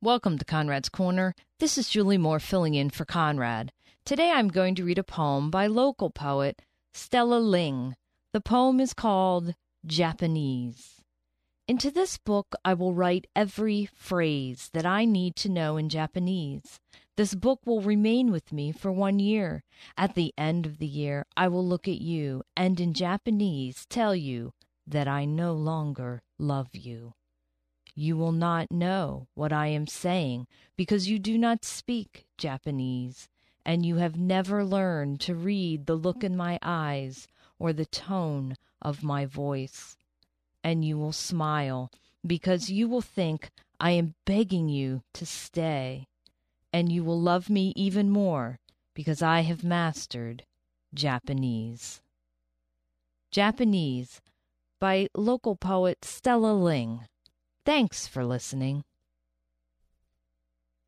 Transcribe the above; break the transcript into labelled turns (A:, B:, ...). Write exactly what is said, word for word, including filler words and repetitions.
A: Welcome to Conrad's Corner. This is Julie Moore filling in for Conrad. Today I'm going to read a poem by local poet Stella Ling. The poem is called Japanese. Into this book I will write every phrase that I need to know in Japanese. This book will remain with me for one year. At the end of the year I will look at you and in Japanese tell you that I no longer love you. You will not know what I am saying because you do not speak Japanese, and you have never learned to read the look in my eyes or the tone of my voice. And you will smile because you will think I am begging you to stay, and you will love me even more because I have mastered Japanese. Japanese by local poet Stella Ling. Thanks for listening.